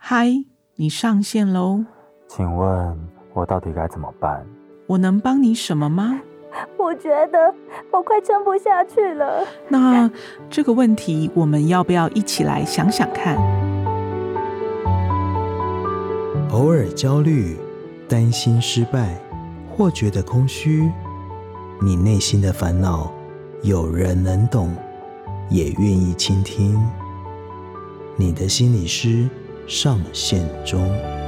嗨，你上线喽。 请问我到底该怎么办？ 我能帮你什么吗？ 我觉得我快撑不下去了。 那这个问题我们要不要一起来想想看？ 偶尔焦虑，担心失败，或觉得空虚，你内心的烦恼有人能懂，也愿意倾听。你的心理师上线中。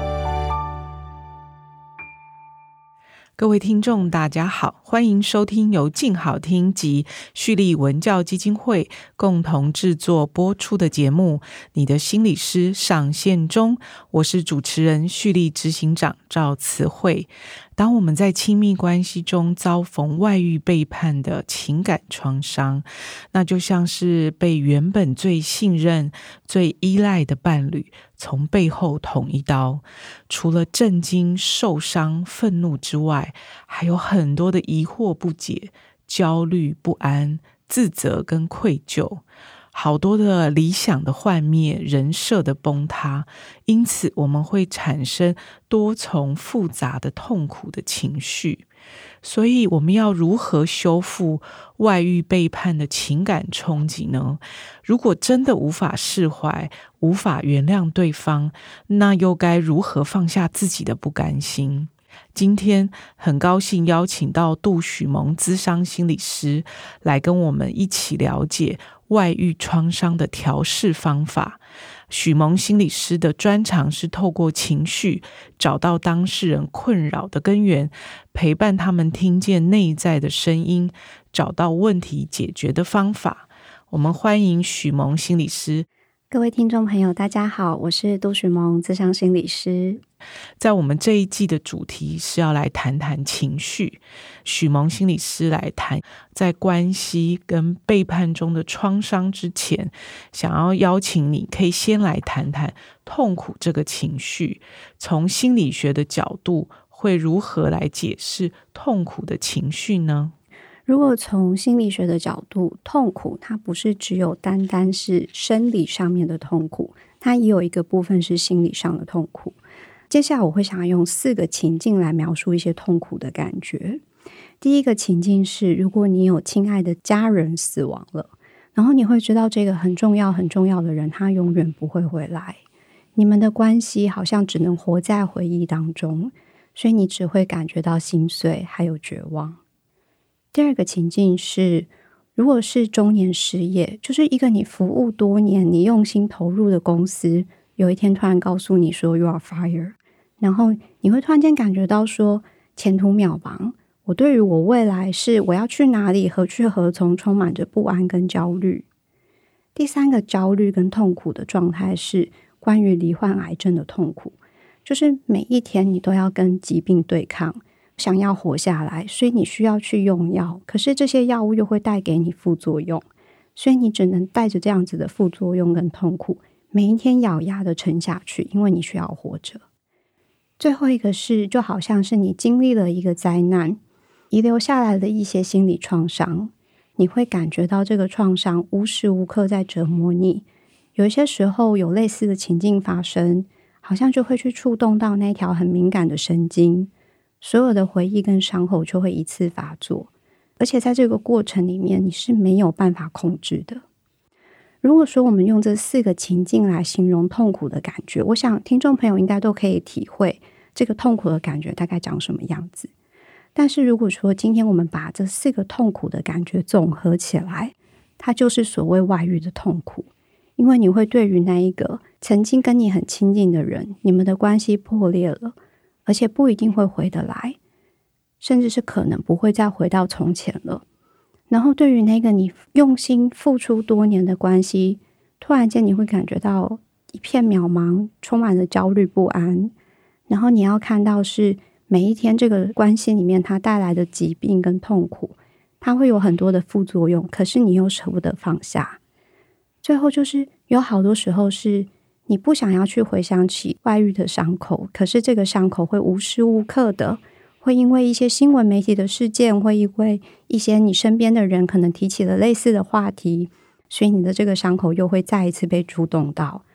各位听众大家好，欢迎收听由静好听及蓄力文教基金会共同制作播出的节目你的心理师上线中，我是主持人蓄力执行长赵慈慧。当我们在亲密关系中遭逢外遇背叛的情感创伤，那就像是被原本最信任最依赖的伴侣从背后捅一刀，除了震惊受伤愤怒之外，还有很多的疑惑不解焦虑不安自责跟愧疚，好多的理想的幻灭人设的崩塌，因此我们会产生多重复杂的痛苦的情绪。所以我们要如何修复外遇背叛的情感冲击呢？如果真的无法释怀无法原谅对方，那又该如何放下自己的不甘心？今天很高兴邀请到杜许萌諮商心理师来跟我们一起了解外遇创伤的调适方法。许萌心理师的专长是透过情绪找到当事人困扰的根源，陪伴他们听见内在的声音，找到问题解决的方法。我们欢迎许萌心理师。 各位听众朋友大家好，我是杜许萌諮商心理师。 在我们这一季的主题是要来谈谈情绪，许萌心理师来谈在关系跟背叛中的创伤之前，想要邀请你可以先来谈谈痛苦这个情绪，从心理学的角度会如何来解释痛苦的情绪呢？ 如果从心理学的角度，痛苦它不是只有单单是生理上面的痛苦，它也有一个部分是心理上的痛苦。接下来我会想要用4个情境来描述一些痛苦的感觉。第一个情境是，如果你有亲爱的家人死亡了，然后你会知道这个很重要很重要的人他永远不会回来，你们的关系好像只能活在回忆当中，所以你只会感觉到心碎还有绝望。第二个情境是，如果是中年失业，就是一个你服务多年你用心投入的公司有一天突然告诉你说 You are fired， 然后你会突然间感觉到说前途渺茫，我对于我未来是我要去哪里何去何从充满着不安跟焦虑。第三个焦虑跟痛苦的状态是关于罹患癌症的痛苦，就是每一天你都要跟疾病对抗，想要活下来，所以你需要去用药，可是这些药物又会带给你副作用，所以你只能带着这样子的副作用跟痛苦，每一天咬牙的撑下去，因为你需要活着。最后一个是，就好像是你经历了一个灾难，遗留下来的一些心理创伤，你会感觉到这个创伤无时无刻在折磨你，有一些时候有类似的情境发生，好像就会去触动到那条很敏感的神经，所有的回忆跟伤口就会一次发作，而且在这个过程里面你是没有办法控制的。如果说我们用这4个情境来形容痛苦的感觉，我想听众朋友应该都可以体会这个痛苦的感觉大概长什么样子。但是如果说今天我们把这4个痛苦的感觉总合起来，它就是所谓外遇的痛苦。因为你会对于那一个曾经跟你很亲近的人，你们的关系破裂了，而且不一定会回得来，甚至是可能不会再回到从前了。然后对于那个你用心付出多年的关系，突然间你会感觉到一片渺茫，充满了焦虑不安。然后你要看到是每一天这个关系里面它带来的疾病跟痛苦，它会有很多的副作用，可是你又舍不得放下。最后就是有好多时候是你不想要去回想起外遇的伤口，可是这个伤口会无时无刻的会因为一些新闻媒体的事件，会因为一些你身边的人可能提起了类似的话题，所以你的这个伤口又会再一次被触动到。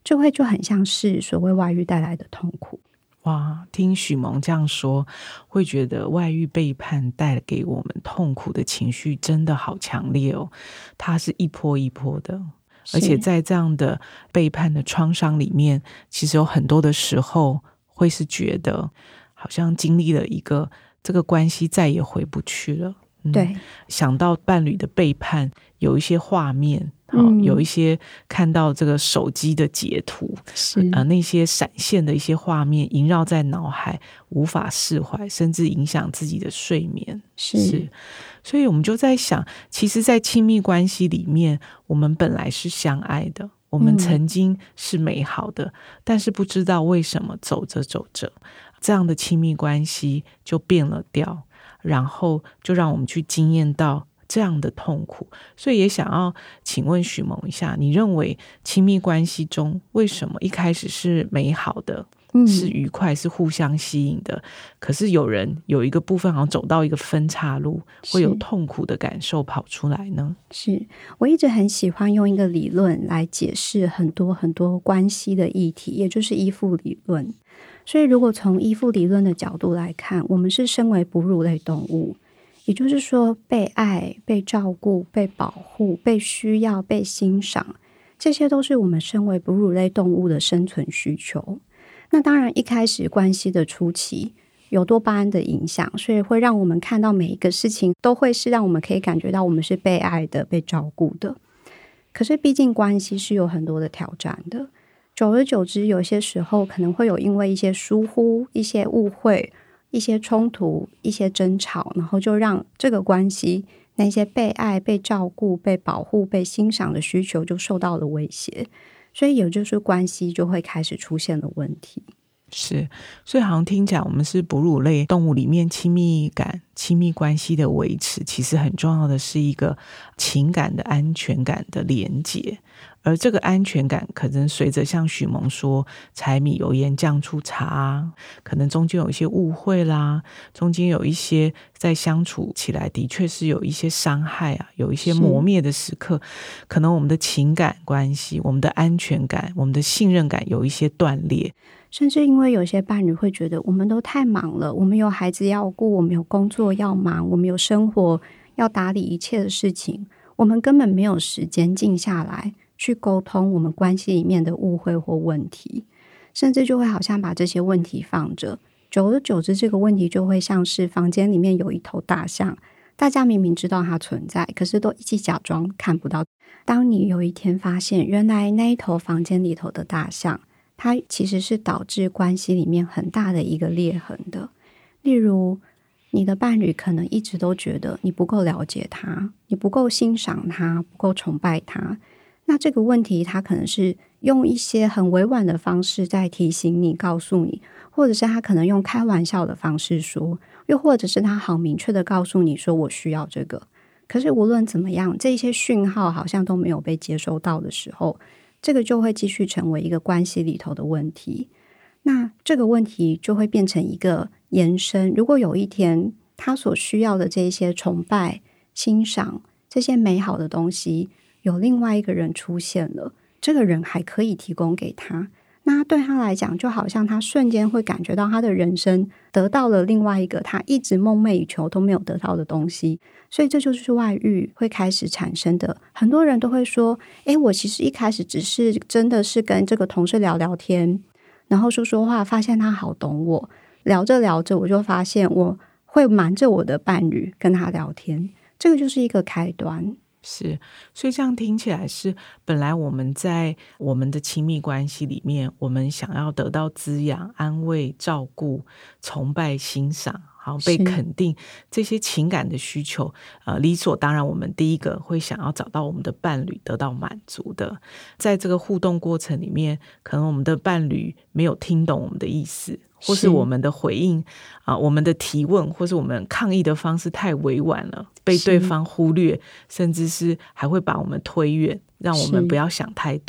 这会就很像是所谓外遇带来的痛苦。 哇，听许萌这样说，会觉得外遇背叛带给我们痛苦的情绪真的好强烈哦，它是一波一波的，而且在这样的背叛的创伤里面，其实有很多的时候会是觉得好像经历了一个这个关系再也回不去了。 对， 想到伴侣的背叛，有一些画面，有一些看到这个手机的截图，那些闪现的一些画面萦绕在脑海，无法释怀，甚至影响自己的睡眠。是，所以我们就在想，其实在亲密关系里面，我们本来是相爱的，我们曾经是美好的，但是不知道为什么走着走着，这样的亲密关系就变了调，然后就让我们去经验到这样的痛苦。所以也想要请问许萌一下，你认为亲密关系中为什么一开始是美好的，是愉快，是互相吸引的，可是有人有一个部分好像走到一个分岔路，会有痛苦的感受跑出来呢？ 是，我一直很喜欢用一个理论来解释很多很多关系的议题，也就是依附理论。所以如果从依附理论的角度来看，我们是身为哺乳类动物，也就是说被爱、被照顾、被保护、被需要、被欣赏，这些都是我们身为哺乳类动物的生存需求。那当然一开始关系的初期有多巴胺的影响，所以会让我们看到每一个事情都会是让我们可以感觉到我们是被爱的、被照顾的。可是毕竟关系是有很多的挑战的，久而久之，有些时候可能会有因为一些疏忽、一些误会、一些冲突、一些争吵，然后就让这个关系那些被爱、被照顾、被保护、被欣赏的需求就受到了威胁，所以也就是关系就会开始出现了问题。 是，所以好像听起来我们是哺乳类动物里面亲密感、亲密关系的维持，其实很重要的是一个情感的安全感的连结。而这个安全感可能随着像许萌说柴米油盐酱醋茶，可能中间有一些误会啦，中间有一些在相处起来的确是有一些伤害啊，有一些磨灭的时刻，可能我们的情感关系、我们的安全感、我们的信任感有一些断裂。 甚至因为有些伴侣会觉得我们都太忙了，我们有孩子要顾，我们有工作要忙，我们有生活要打理一切的事情，我们根本没有时间静下来去沟通我们关系里面的误会或问题，甚至就会好像把这些问题放着，久而久之这个问题就会像是房间里面有一头大象，大家明明知道它存在，可是都一起假装看不到。当你有一天发现原来那一头房间里头的大象，它其实是导致关系里面很大的一个裂痕的。例如你的伴侣可能一直都觉得你不够了解他，你不够欣赏他，不够崇拜他，那这个问题他可能是用一些很委婉的方式在提醒你、告诉你，或者是他可能用开玩笑的方式说，又或者是他好明确的告诉你说我需要这个，可是无论怎么样，这些讯号好像都没有被接收到的时候，这个就会继续成为一个关系里头的问题。那这个问题就会变成一个延伸，如果有一天他所需要的这一些崇拜、欣赏，这些美好的东西有另外一个人出现了，这个人还可以提供给他，那对他来讲就好像他瞬间会感觉到他的人生得到了另外一个他一直梦寐以求都没有得到的东西。所以这就是外遇会开始产生的。很多人都会说我其实一开始只是真的是跟这个同事聊聊天，然后说说话，发现他好懂我，聊着聊着我就发现我会瞒着我的伴侣跟他聊天，这个就是一个开端。 是，所以这样听起来是本来我们在我们的亲密关系里面，我们想要得到滋养、安慰、照顾、崇拜、欣赏，好被肯定，这些情感的需求理所当然我们第一个会想要找到我们的伴侣得到满足的。在这个互动过程里面，可能我们的伴侣没有听懂我们的意思，或是我们的回应我们的提问或是我们抗议的方式太委婉了，被对方忽略，甚至是还会把我们推远，让我们不要想太多，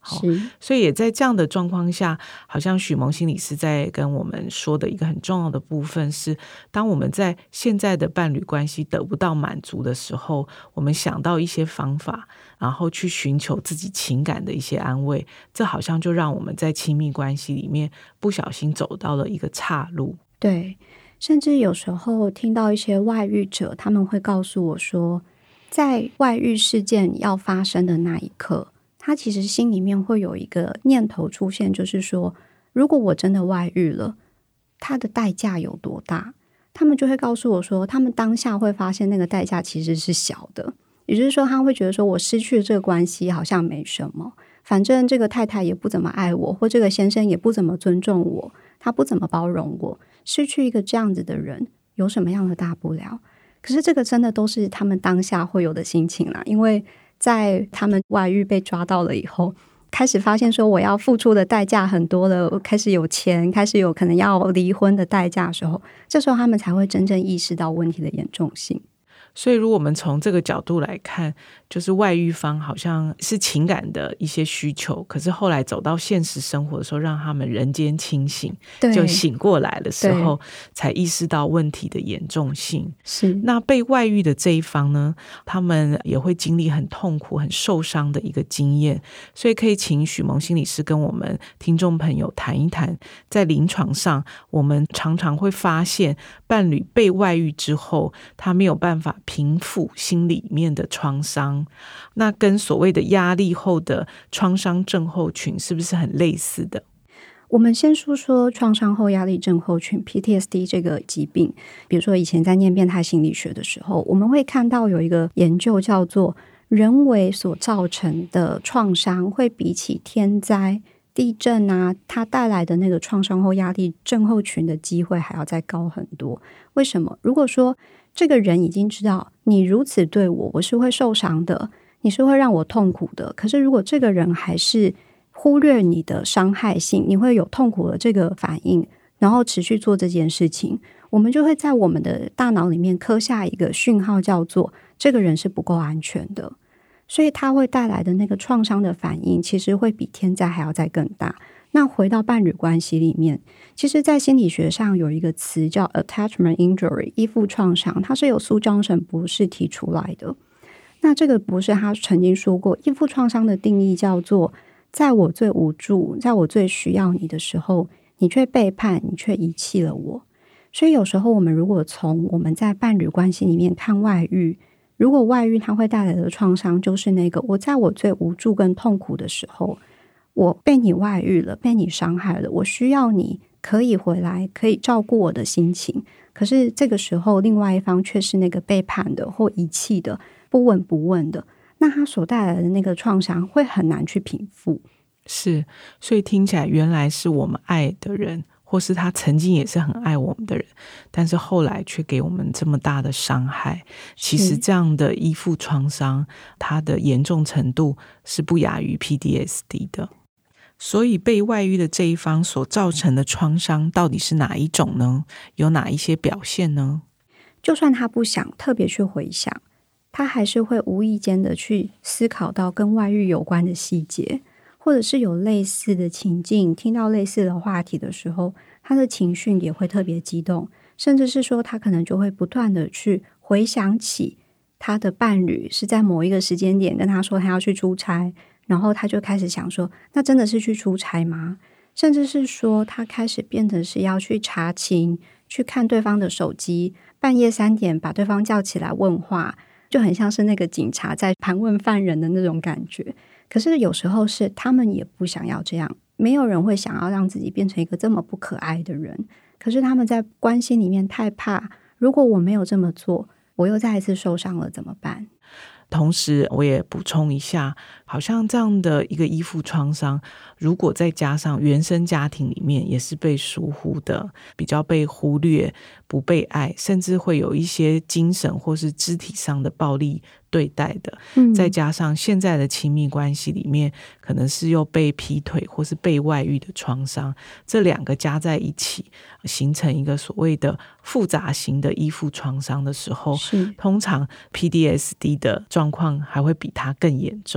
所以也在这样的状况下，好像许蒙心理师在跟我们说的一个很重要的部分是，当我们在现在的伴侣关系得不到满足的时候，我们想到一些方法，然后去寻求自己情感的一些安慰，这好像就让我们在亲密关系里面不小心走到了一个岔路。 对，甚至有时候听到一些外遇者，他们会告诉我说，在外遇事件要发生的那一刻，他其实心里面会有一个念头出现，就是说，如果我真的外遇了，他的代价有多大？他们就会告诉我说，他们当下会发现那个代价其实是小的，也就是说，他会觉得说，我失去了这个关系好像没什么，反正这个太太也不怎么爱我，或这个先生也不怎么尊重我，他不怎么包容我，失去一个这样子的人有什么样的大不了？可是这个真的都是他们当下会有的心情啦，因为在他们外遇被抓到了以后，开始发现说我要付出的代价很多了，开始有钱，开始有可能要离婚的代价的时候，这时候他们才会真正意识到问题的严重性。 所以如果我们从这个角度来看，就是外遇方好像是情感的一些需求，可是后来走到现实生活的时候，让他们人间清醒，就醒过来的时候才意识到问题的严重性。 是， 那被外遇的这一方呢，他们也会经历很痛苦很受伤的一个经验，所以可以请许蒙心理师跟我们听众朋友谈一谈，在临床上我们常常会发现伴侣被外遇之后，他没有办法平复心里面的创伤，那跟所谓的压力后的创伤症候群是不是很类似的？ 我们先说创伤后压力症候群 PTSD 这个疾病。比如说以前在念变态心理学的时候，我们会看到有一个研究叫做人为所造成的创伤会比起天灾地震啊，它带来的那个创伤后压力症候群的机会还要再高很多。为什么？如果说这个人已经知道你如此对我，我是会受伤的，你是会让我痛苦的，可是如果这个人还是忽略你的伤害性，你会有痛苦的这个反应，然后持续做这件事情，我们就会在我们的大脑里面刻下一个讯号，叫做这个人是不够安全的，所以他会带来的那个创伤的反应其实会比天灾还要再更大。那回到伴侣关系里面，其实在心理学上有一个词叫 attachment injury 依附创伤，它是由苏章成博士提出来的。那这个博士他曾经说过，依附创伤的定义叫做在我最无助，在我最需要你的时候，你却背叛，你却遗弃了我。所以有时候我们如果从我们在伴侣关系里面看外遇，如果外遇它会带来的创伤就是那个我在我最无助跟痛苦的时候，我被你外遇了，被你伤害了，我需要你可以回来，可以照顾我的心情，可是这个时候另外一方却是那个背叛的或遗弃的，不闻不问的，那他所带来的那个创伤会很难去平复。 是，所以听起来原来是我们爱的人，或是他曾经也是很爱我们的人，但是后来却给我们这么大的伤害。其实这样的依附创伤，它的严重程度是不亚于 PTSD 的。所以被外遇的这一方所造成的创伤到底是哪一种呢？有哪一些表现呢？ 就算他不想特别去回想，他还是会无意间的去思考到跟外遇有关的细节，或者是有类似的情境，听到类似的话题的时候，他的情绪也会特别激动，甚至是说他可能就会不断的去回想起他的伴侣是在某一个时间点跟他说他要去出差，然后他就开始想说，那真的是去出差吗？甚至是说他开始变得是要去查勤，去看对方的手机，半夜3点把对方叫起来问话，就很像是那个警察在盘问犯人的那种感觉。可是有时候是他们也不想要这样，没有人会想要让自己变成一个这么不可爱的人，可是他们在关系里面太怕，如果我没有这么做，我又再一次受伤了怎么办？ 同时我也补充一下，好像这样的一个依附创伤，如果再加上原生家庭里面也是被疏忽的，比较被忽略，不被爱，甚至会有一些精神或是肢体上的暴力对待的，再加上现在的亲密关系里面可能是又被劈腿或是被外遇的创伤，这两个加在一起形成一个所谓的复杂型的依附创伤的时候，通常 PTSD 的状况还会比它更严重，而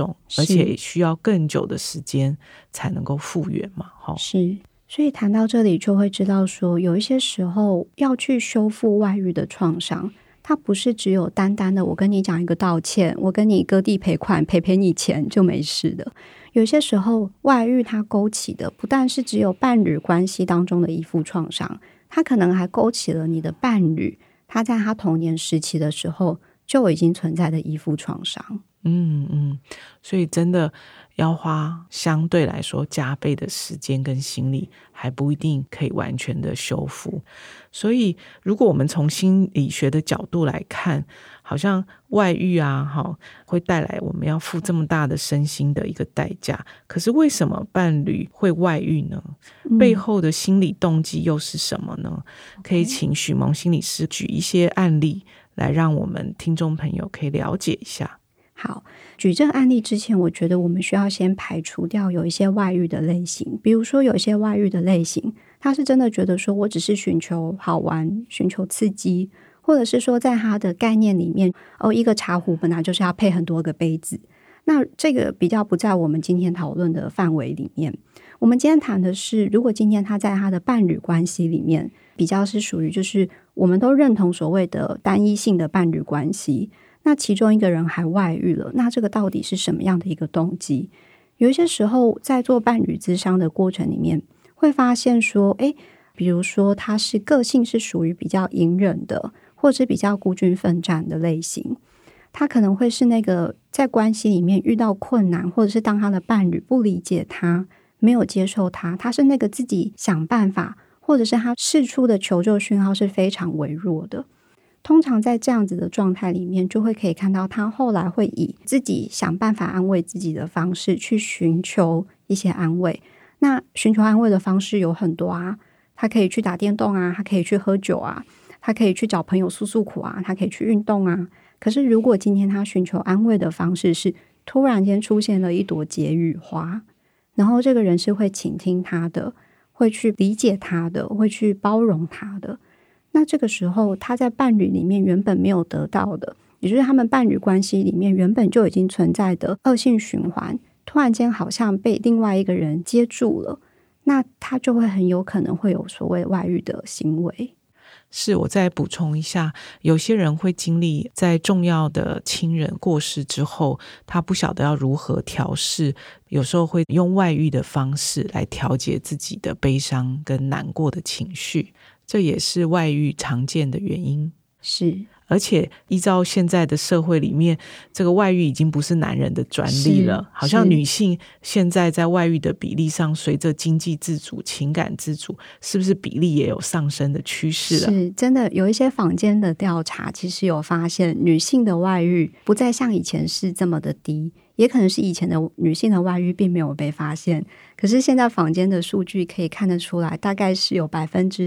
而且需要更久的时间才能够复原嘛。 是，所以谈到这里就会知道说，有一些时候要去修复外遇的创伤，它不是只有单单的我跟你讲一个道歉，我跟你割地赔款赔你钱就没事的。有些时候外遇它勾起的不但是只有伴侣关系当中的依附创伤，它可能还勾起了你的伴侣他在他童年时期的时候就已经存在的依附创伤。 所以真的要花相对来说加倍的时间跟心力，还不一定可以完全的修复。所以如果我们从心理学的角度来看，好像外遇会带来我们要付这么大的身心的一个代价。可是为什么伴侣会外遇呢？背后的心理动机又是什么呢？可以请许萌心理师举一些案例来让我们听众朋友可以了解一下。 好，举这个案例之前，我觉得我们需要先排除掉有一些外遇的类型。比如说有一些外遇的类型，他是真的觉得说我只是寻求好玩，寻求刺激，或者是说在他的概念里面，一个茶壶本来就是要配很多个杯子，那这个比较不在我们今天讨论的范围里面。我们今天谈的是，如果今天他在他的伴侣关系里面比较是属于就是我们都认同所谓的单一性的伴侣关系，那其中一个人还外遇了，那这个到底是什么样的一个动机？有一些时候在做伴侣咨商的过程里面会发现说，比如说他是个性是属于比较隐忍的，或者比较孤军奋战的类型，他可能会是那个在关系里面遇到困难，或者是当他的伴侣不理解他，没有接受他，他是那个自己想办法，或者是他释出的求救讯号是非常微弱的。通常在这样子的状态里面，就会可以看到他后来会以自己想办法安慰自己的方式去寻求一些安慰。那寻求安慰的方式有很多啊，他可以去打电动啊，他可以去喝酒啊，他可以去找朋友诉诉苦啊，他可以去运动啊。可是如果今天他寻求安慰的方式是突然间出现了一朵解语花，然后这个人是会倾听他的，会去理解他的，会去包容他的，那这个时候他在伴侣里面原本没有得到的，也就是他们伴侣关系里面原本就已经存在的恶性循环，突然间好像被另外一个人接住了，那他就会很有可能会有所谓外遇的行为。 是，我再补充一下，有些人会经历在重要的亲人过世之后，他不晓得要如何调适，有时候会用外遇的方式来调节自己的悲伤跟难过的情绪，这也是外遇常见的原因。 是， 而且依照现在的社会里面，这个外遇已经不是男人的专利了，好像女性现在在外遇的比例上，随着经济自主、情感自主，是不是比例也有上升的趋势了？ 是，真的有一些坊间的调查其实有发现，女性的外遇不再像以前是这么的低，也可能是以前的女性的外遇并没有被发现，可是现在坊间的数据可以看得出来，大概是有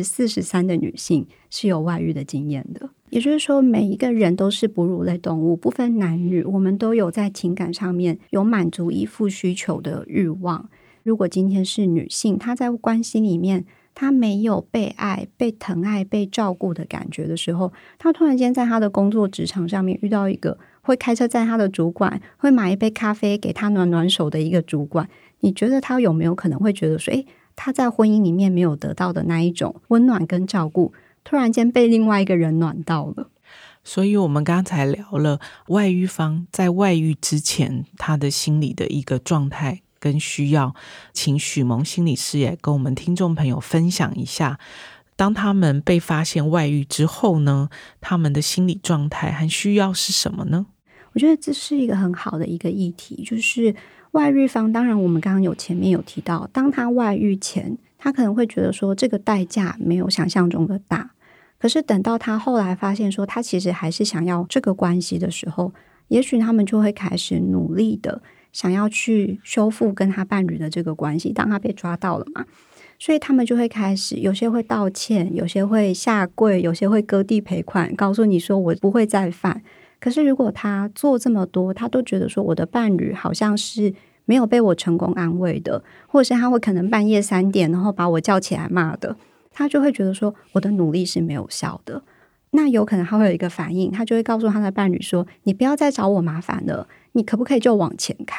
43% 的女性是有外遇的经验的。也就是说，每一个人都是哺乳类动物，不分男女，我们都有在情感上面有满足依附需求的欲望。如果今天是女性，她在关系里面她没有被爱、被疼爱、被照顾的感觉的时候，她突然间在她的工作职场上面遇到一个会开车载她的主管，会买一杯咖啡给她暖暖手的一个主管，你觉得她有没有可能会觉得说，她在婚姻里面没有得到的那一种温暖跟照顾，突然间被另外一个人暖到了？ 所以我们刚才聊了外遇方在外遇之前他的心理的一个状态跟需要，请许萌心理师也跟我们听众朋友分享一下，当他们被发现外遇之后呢，他们的心理状态和需要是什么呢？ 我觉得这是一个很好的一个议题，就是外遇方，当然我们刚刚前面有提到，当他外遇前他可能会觉得说这个代价没有想象中的大，可是等到他后来发现说他其实还是想要这个关系的时候，也许他们就会开始努力的想要去修复跟他伴侣的这个关系。当他被抓到了嘛，所以他们就会开始，有些会道歉，有些会下跪，有些会割地赔款，告诉你说我不会再犯。可是如果他做这么多，他都觉得说我的伴侣好像是没有被我成功安慰的，或者是他会可能半夜3点然后把我叫起来骂的，他就会觉得说我的努力是没有效的。那有可能他会有一个反应，他就会告诉他的伴侣说，你不要再找我麻烦了，你可不可以就往前看？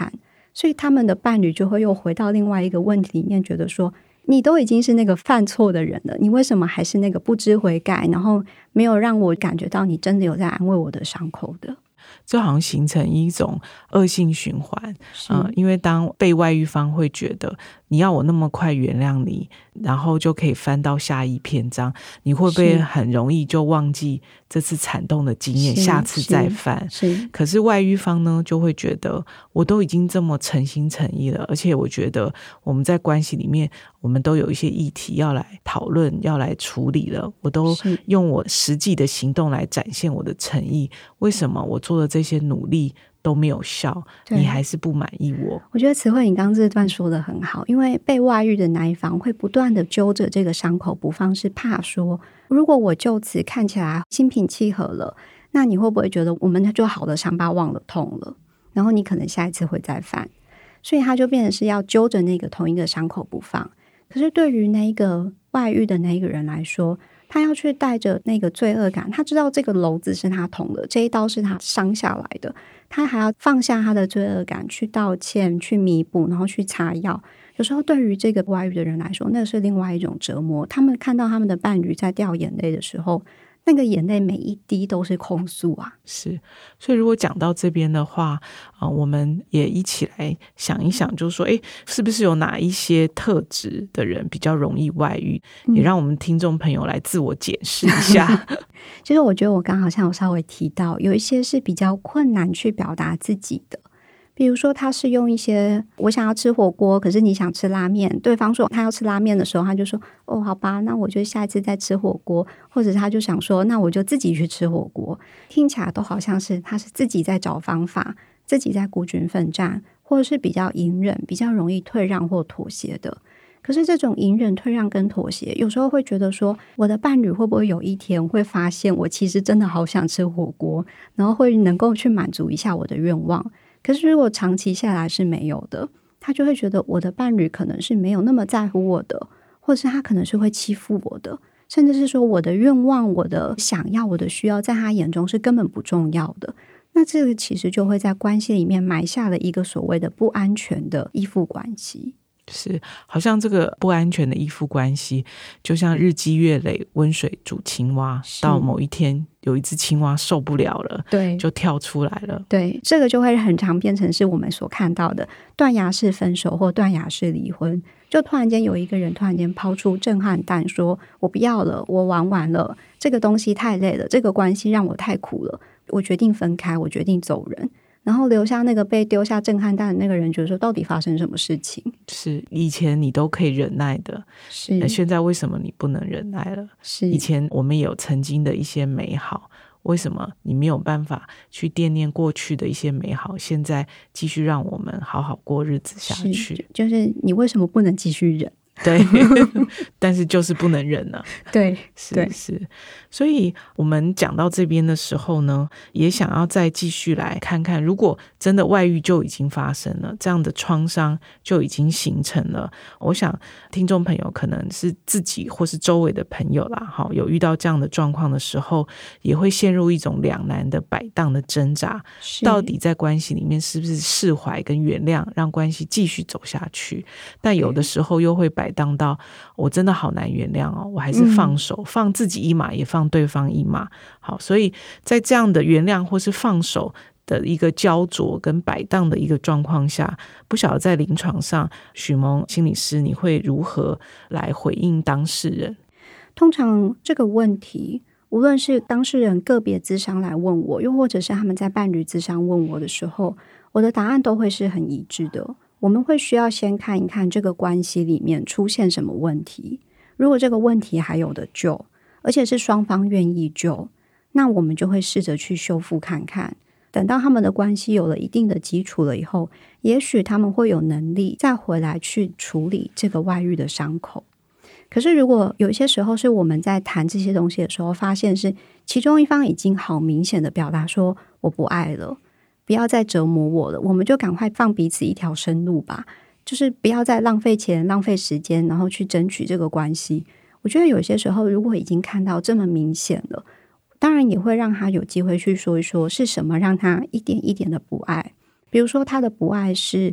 所以他们的伴侣就会又回到另外一个问题里面，觉得说你都已经是那个犯错的人了，你为什么还是那个不知悔改，然后没有让我感觉到你真的有在安慰我的伤口的。 就好像形成一种恶性循环。因为当被外遇方会觉得你要我那么快原谅你，然后就可以翻到下一篇章，你会不会很容易就忘记这次惨痛的经验，下次再犯？可是外遇方呢就会觉得我都已经这么诚心诚意了，而且我觉得我们在关系里面我们都有一些议题要来讨论，要来处理了，我都用我实际的行动来展现我的诚意，为什么我做的这些努力都没有效，你还是不满意我？ 我觉得慈慧你刚刚这段说得很好，因为被外遇的那一方会不断的揪着这个伤口不放，是怕说如果我就此看起来心平气和了，那你会不会觉得我们就好了，伤疤忘了痛了，然后你可能下一次会再犯，所以他就变成是要揪着那个同一个伤口不放。可是对于那一个外遇的那一个人来说，他要去带着那个罪恶感，他知道这个篓子是他捅的，这一刀是他伤下来的，他还要放下他的罪恶感去道歉，去弥补，然后去擦药。有时候对于这个外遇的人来说，那是另外一种折磨。他们看到他们的伴侣在掉眼泪的时候，那个眼泪每一滴都是控诉啊。 是，所以如果讲到这边的话，我们也一起来想一想，就是说是不是有哪一些特质的人比较容易外遇，也让我们听众朋友来自我检视一下。 其实我觉得我刚好像有稍微提到，有一些是比较困难去表达自己的，比如说他是用一些我想要吃火锅，可是你想吃拉面，对方说他要吃拉面的时候，他就说哦好吧，那我就下一次再吃火锅，或者他就想说那我就自己去吃火锅，听起来都好像是他是自己在找方法，自己在孤军奋战，或者是比较隐忍，比较容易退让或妥协的。可是这种隐忍、退让跟妥协，有时候会觉得说我的伴侣会不会有一天会发现我其实真的好想吃火锅，然后会能够去满足一下我的愿望。可是如果长期下来是没有的，他就会觉得我的伴侣可能是没有那么在乎我的，或者是他可能是会欺负我的，甚至是说我的愿望、我的想要、我的需要在他眼中是根本不重要的。那这个其实就会在关系里面埋下了一个所谓的不安全的依附关系。 是，好像这个不安全的依附关系就像日积月累温水煮青蛙，到某一天有一只青蛙受不了了，对，就跳出来了。 对，这个就会很常变成是我们所看到的断崖式分手或断崖式离婚，就突然间有一个人突然间抛出震撼弹，说我不要了，我玩完了，这个东西太累了，这个关系让我太苦了，我决定分开，我决定走人。然后留下那个被丢下震撼弹的那个人觉得说到底发生什么事情， 是以前你都可以忍耐的，是现在为什么你不能忍耐了？是以前我们也有曾经的一些美好，为什么你没有办法去惦念过去的一些美好，现在继续让我们好好过日子下去？ 就是你为什么不能继续忍？ 对，但是就是不能忍了。 对， 是。所以我们讲到这边的时候呢，也想要再继续来看看，如果真的外遇就已经发生了，这样的创伤就已经形成了，我想听众朋友可能是自己或是周围的朋友啦，有遇到这样的状况的时候，也会陷入一种两难的摆荡的挣扎，到底在关系里面是不是释怀跟原谅，让关系继续走下去？但有的时候又会摆荡到我真的好难原谅哦，我还是放手，放自己一马也放对方一马。好，所以在这样的原谅或是放手的一个焦灼跟摆荡的一个状况下，不晓得在临床上许萌心理师你会如何来回应当事人？ 通常这个问题无论是当事人个别咨商来问我，又或者是他们在伴侣咨商问我的时候，我的答案都会是很一致的。我们会需要先看一看这个关系里面出现什么问题，如果这个问题还有的救，而且是双方愿意救，那我们就会试着去修复看看。等到他们的关系有了一定的基础了以后，也许他们会有能力再回来去处理这个外遇的伤口。可是如果有一些时候是我们在谈这些东西的时候，发现是其中一方已经好明显的表达说我不爱了，不要再折磨我了，我们就赶快放彼此一条生路吧，就是不要再浪费钱浪费时间，然后去争取这个关系。我觉得有些时候如果已经看到这么明显了，当然也会让他有机会去说一说是什么让他一点一点的不爱。比如说他的不爱是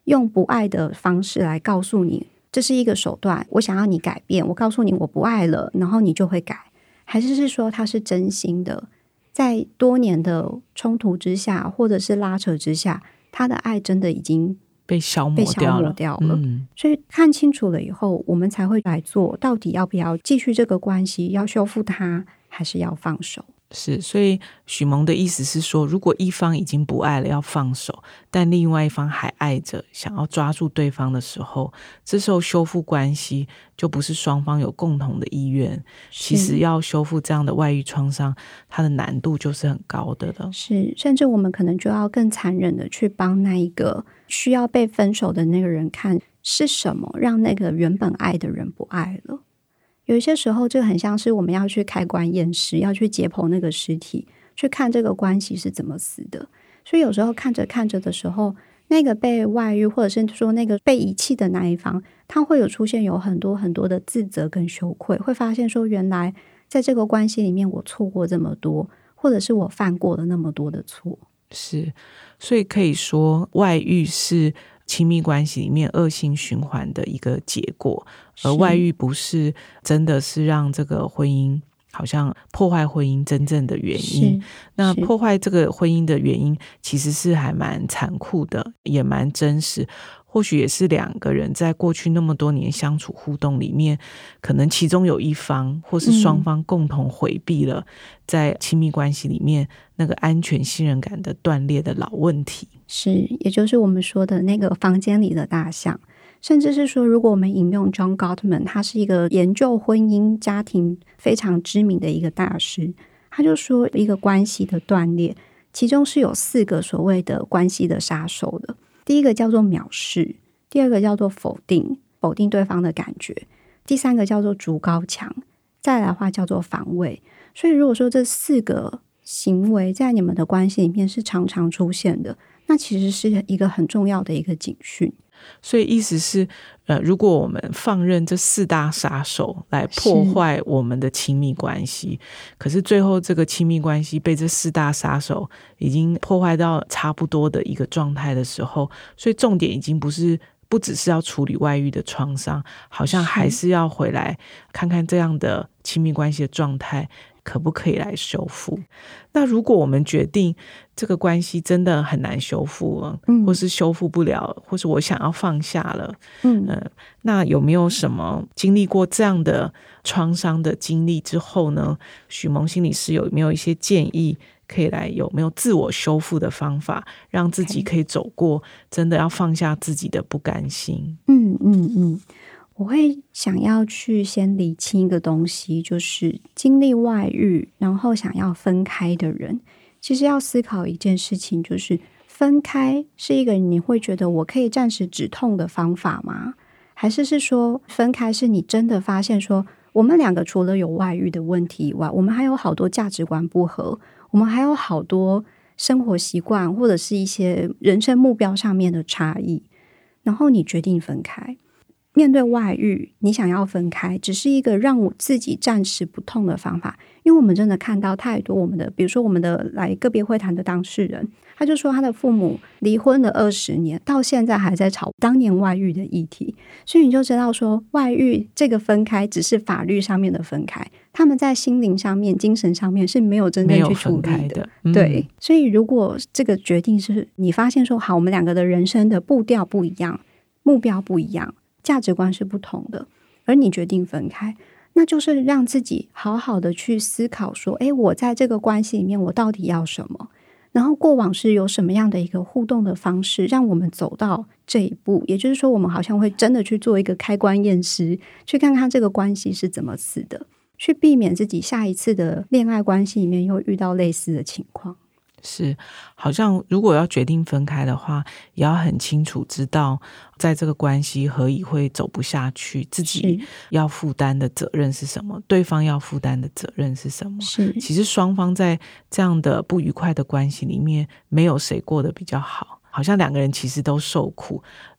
用不爱的方式来告诉你这是一个手段，我想要你改变，我告诉你我不爱了，然后你就会改，还是说他是真心的，在多年的冲突之下或者是拉扯之下，他的爱真的已经被消磨掉了。 所以看清楚了以后，我们才会来做到底要不要继续这个关系，要修复它还是要放手。 是，所以许蒙的意思是说，如果一方已经不爱了要放手，但另外一方还爱着，想要抓住对方的时候，这时候修复关系就不是双方有共同的意愿，其实要修复这样的外遇创伤，它的难度就是很高的了。 是，甚至我们可能就要更残忍的去帮那一个需要被分手的那个人看，是什么让那个原本爱的人不爱了。有一些时候，这个很像是我们要去开棺验尸，要去解剖那个尸体，去看这个关系是怎么死的。所以有时候看着看着的时候，那个被外遇或者是说那个被遗弃的那一方，他会有出现有很多很多的自责跟羞愧，会发现说原来在这个关系里面我错过这么多，或者是我犯过了那么多的错。 是，所以可以说外遇是亲密关系里面恶性循环的一个结果，而外遇不是真的是让这个婚姻好像破坏婚姻真正的原因。那破坏这个婚姻的原因其实是还蛮残酷的，也蛮真实，或许也是两个人在过去那么多年相处互动里面，可能其中有一方或是双方共同回避了在亲密关系里面那个安全信任感的断裂的老问题。 是，也就是我们说的那个房间里的大象。甚至是说，如果我们引用 John Gottman， 他是一个研究婚姻家庭非常知名的一个大师，他就说一个关系的断裂其中是有4个所谓的关系的杀手的。第一个叫做藐视，第二个叫做否定对方的感觉，第3个叫做筑高墙，再来的话叫做防卫。所以如果说这4个行为在你们的关系里面是常常出现的，那其实是一个很重要的一个警讯。 所以意思是如果我们放任这4大杀手来破坏我们的亲密关系，可是最后这个亲密关系被这4大杀手已经破坏到差不多的一个状态的时候，所以重点已经不只是要处理外遇的创伤，好像还是要回来看看这样的亲密关系的状态可不可以来修复。那如果我们决定这个关系真的很难修复了，或是修复不了，或是我想要放下了，那有没有什么经历过这样的创伤的经历之后呢，许蒙心理师有没有一些建议可以来，有没有自我修复的方法，让自己可以走过真的要放下自己的不甘心？ 我会想要去先理清一个东西，就是经历外遇然后想要分开的人，其实要思考一件事情，就是分开是一个你会觉得我可以暂时止痛的方法吗？还是说分开是你真的发现说我们2个除了有外遇的问题以外，我们还有好多价值观不合，我们还有好多生活习惯或者是一些人生目标上面的差异，然后你决定分开。面对外遇你想要分开只是一个让我自己暂时不痛的方法，因为我们真的看到太多我们的，比如说我们的来个别会谈的当事人，他就说他的父母离婚了20年，到现在还在吵当年外遇的议题。所以你就知道说外遇这个分开只是法律上面的分开，他们在心灵上面精神上面是没有真正去处理的。对，所以如果这个决定是你发现说好，我们2个的人生的步调不一样，目标不一样，价值观是不同的，而你决定分开，那就是让自己好好的去思考说，我在这个关系里面我到底要什么，然后过往是有什么样的一个互动的方式让我们走到这一步。也就是说我们好像会真的去做一个开棺验尸，去看看这个关系是怎么死的，去避免自己下一次的恋爱关系里面又遇到类似的情况。 是，好像如果要决定分开的话，也要很清楚知道在这个关系何以会走不下去，自己要负担的责任是什么，对方要负担的责任是什么。其实双方在这样的不愉快的关系里面，没有谁过得比较好，好像2个人其实都受苦，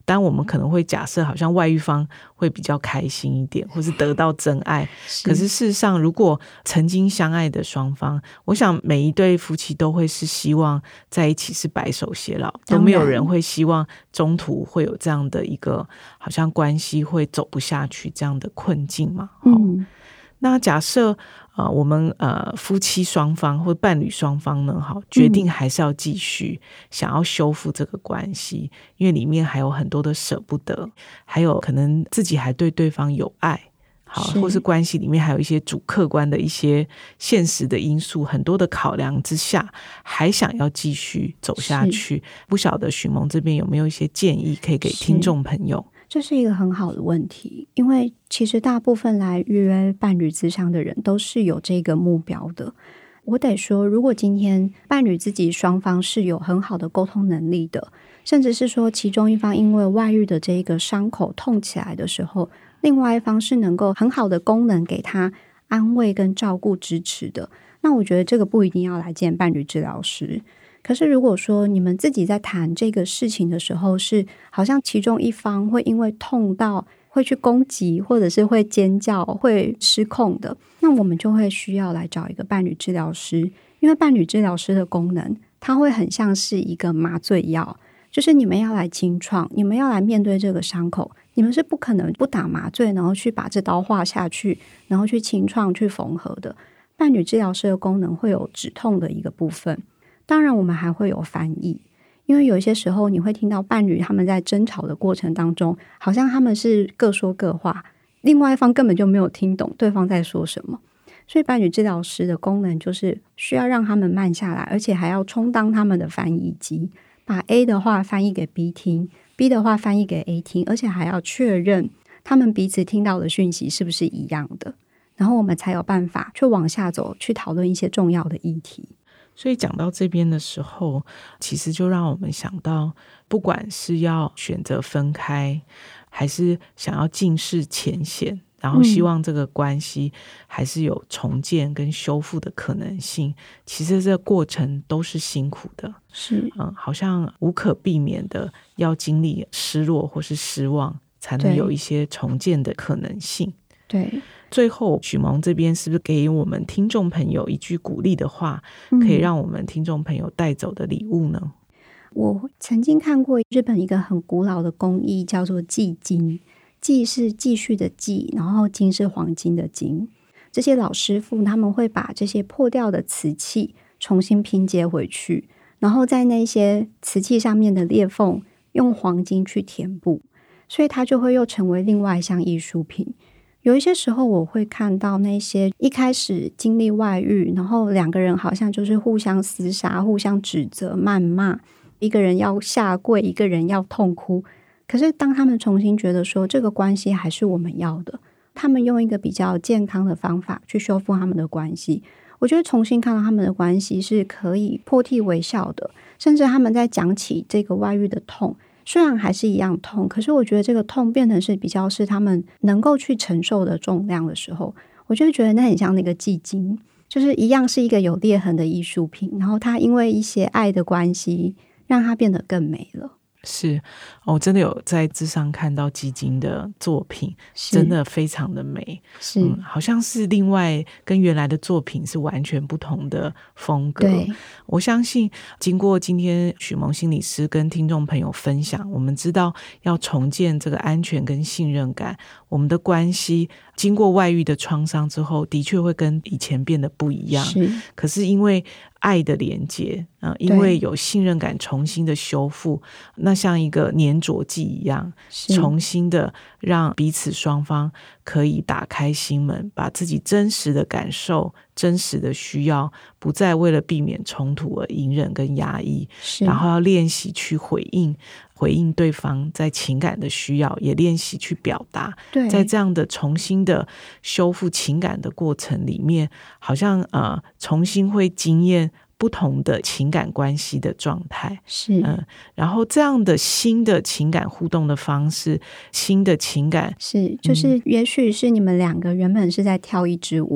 当然我们可能会假设好像外遇方会比较开心一点，或是得到真爱可是事实上如果曾经相爱的双方，我想每一对夫妻都会是希望在一起是白首偕老，都没有人会希望中途会有这样的一个好像关系会走不下去这样的困境嘛。那假设我们夫妻双方或伴侣双方呢决定还是要继续想要修复这个关系，因为里面还有很多的舍不得，还有可能自己还对对方有爱，或是关系里面还有一些主客观的一些现实的因素，很多的考量之下还想要继续走下去，不晓得许萌这边有没有一些建议可以给听众朋友？ 这是一个很好的问题，因为其实大部分来预约伴侣咨商的人都是有这个目标的。我得说，如果今天伴侣自己双方是有很好的沟通能力的，甚至是说其中一方因为外遇的这个伤口痛起来的时候，另外一方是能够很好的功能给他安慰跟照顾支持的，那我觉得这个不一定要来见伴侣治疗师。可是如果说你们自己在谈这个事情的时候，是好像其中一方会因为痛到会去攻击，或者是会尖叫，会失控的，那我们就会需要来找一个伴侣治疗师。因为伴侣治疗师的功能，它会很像是一个麻醉药，就是你们要来清创，你们要来面对这个伤口，你们是不可能不打麻醉然后去把这刀划下去，然后去清创去缝合的。伴侣治疗师的功能会有止痛的一个部分，当然我们还会有翻译，因为有些时候你会听到伴侣他们在争吵的过程当中，好像他们是各说各话，另外一方根本就没有听懂对方在说什么，所以伴侣治疗师的功能就是需要让他们慢下来，而且还要充当他们的翻译机，把 A 的话翻译给 B 听， B 的话翻译给 A 听，而且还要确认他们彼此听到的讯息是不是一样的，然后我们才有办法去往下走，去讨论一些重要的议题。 所以讲到这边的时候，其实就让我们想到，不管是要选择分开，还是想要尽释前嫌，然后希望这个关系还是有重建跟修复的可能性，其实这个过程都是辛苦的， 是好像无可避免的要经历失落或是失望，才能有一些重建的可能性。 对， 最后许萌这边是不是给我们听众朋友一句鼓励的话，可以让我们听众朋友带走的礼物呢？ 我曾经看过日本一个很古老的工艺叫做继金，继是继续的继，然后金是黄金的金。这些老师傅他们会把这些破掉的瓷器重新拼接回去，然后在那些瓷器上面的裂缝用黄金去填补，所以它就会又成为另外一项艺术品。有一些时候我会看到那些一开始经历外遇，然后两个人好像就是互相厮杀，互相指责谩骂，一个人要下跪，一个人要痛哭，可是当他们重新觉得说这个关系还是我们要的，他们用一个比较健康的方法去修复他们的关系，我觉得重新看到他们的关系是可以破涕为笑的，甚至他们在讲起这个外遇的痛，虽然还是一样痛，可是我觉得这个痛变成是比较是他们能够去承受的重量的时候，我就觉得那很像那个季金，就是一样是一个有裂痕的艺术品，然后它因为一些爱的关系让它变得更美了。 是我真的有在諮商看到基金的作品，真的非常的美， 是好像是另外跟原来的作品是完全不同的风格。 对， 我相信经过今天许萌心理师跟听众朋友分享，我们知道要重建这个安全跟信任感，我们的关系经过外遇的创伤之后的确会跟以前变得不一样，可是因为爱的连结，因为有信任感重新的修复，那像一个粘着剂一样，重新的让彼此双方可以打开心门，把自己真实的感受、真实的需要，不再为了避免冲突而隐忍跟压抑，然后要练习去回应对方在情感的需要，也练习去表达。在这样的重新的修复情感的过程里面，好像重新会经验不同的情感关系的状态，然后这样的新的情感互动的方式，新的情感就是也许是你们两个原本是在跳一支舞，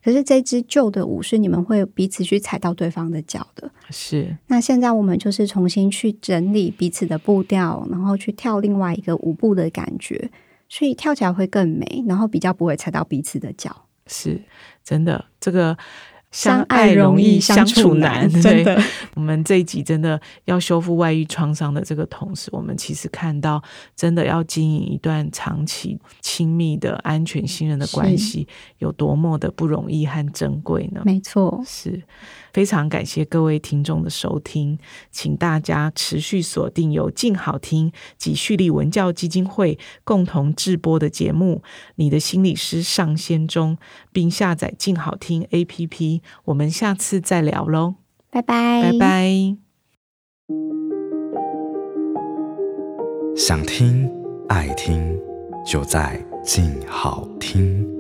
可是这支旧的舞是你们会彼此去踩到对方的脚的。 是。 那现在我们就是重新去整理彼此的步调，然后去跳另外一个舞步的感觉，所以跳起来会更美，然后比较不会踩到彼此的脚。 是，真的，这个相爱容易相处难， 真的。 我们这一集真的要修复外遇创伤的这个同时，我们其实看到真的要经营一段长期亲密的安全信任的关系有多么的不容易和珍贵呢？ 没错， 是。非常感谢各位听众的收听，请大家持续锁定由静好听及旭立文教基金会共同制播的节目《你的心理师上线中》，并下载静好听 APP。 我们下次再聊咯， 拜拜， 拜拜。 想听爱听就在静好听。